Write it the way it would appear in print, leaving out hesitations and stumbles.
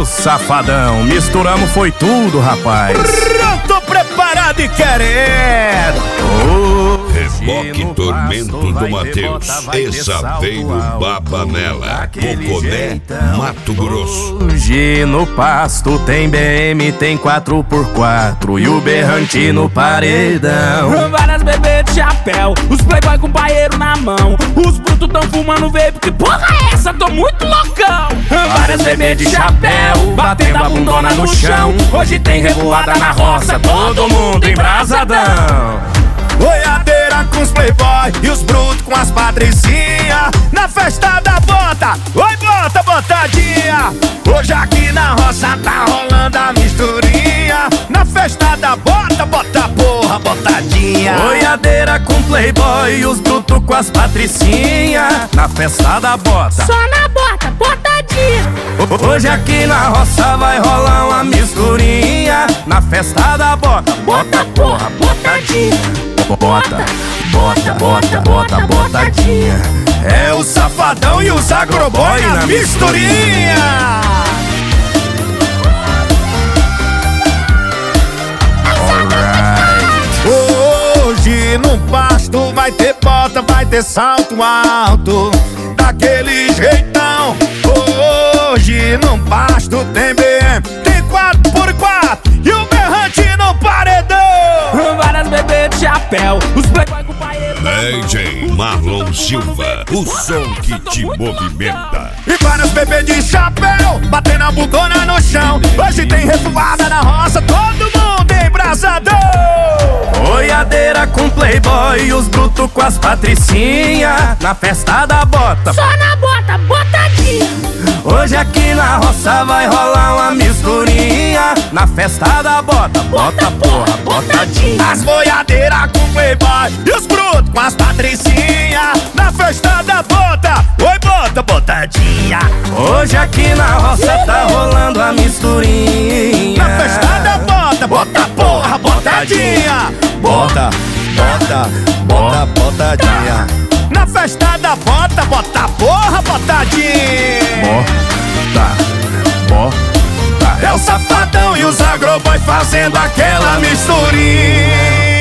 Ô safadão, misturamos foi tudo, rapaz. Pronto, preparado e querendo. Reboque Tormento do Mateus, Exaveiro Babanela, Poconé, Mato Grosso. Hoje no pasto tem BM, tem 4x4 e o berrante no paredão. Várias bebês de chapéu, os playboy com paeiro na mão. Os brutos tão fumando vape, que porra é essa? Tô muito loucão. Várias bebês de chapéu, batendo a bundona no chão. Hoje tem revoada na roça, todo mundo embrasadão. Boiadeira com os playboy e os brutos com as patricinha. Na festa da bota, oi bota, botadinha. Hoje aqui na roça tá rolando a misturinha. Na festa da bota, bota porra, botadinha. Boiadeira com playboy e os brutos com as patricinha. Na festa da bota, só na bota, botadinha. Hoje aqui na roça vai rolar uma misturinha. Na festa da bota, bota porra, botadinha. Bota, bota, bota, bota, botadinha. É o safadão e os agroboy na misturinha. Hoje no pasto vai ter bota, vai ter salto alto, daquele jeitão. Hoje no pasto tem BM, tem 4x4 e o berrante no paredão. Várias bebês de chapéu, os playboy com paeiro. DJ Marlon Silva, o som que te movimenta. E vários bebês de chapéu, batendo a bundona no chão. Hoje tem revoada na roça, todo mundo embrasadão. Boiadeira com playboy e os brutos com as patricinha. Na festa da bota, só na bota, botadinha. Hoje aqui na roça vai rolar uma misturinha. Na festa da bota, bota porra, botadinha. As boiadeiras com playboy e os brutos com as patricinha. Na festa da bota, oi bota, botadinha. Hoje aqui na roça tá rolando a misturinha. Na festa da bota, bota porra, botadinha. Bota, bota, bota, botadinha. Na festa da bota, bota porra, botadinha. Bota, bota. É o safadão e os agroboy fazendo aquela misturinha.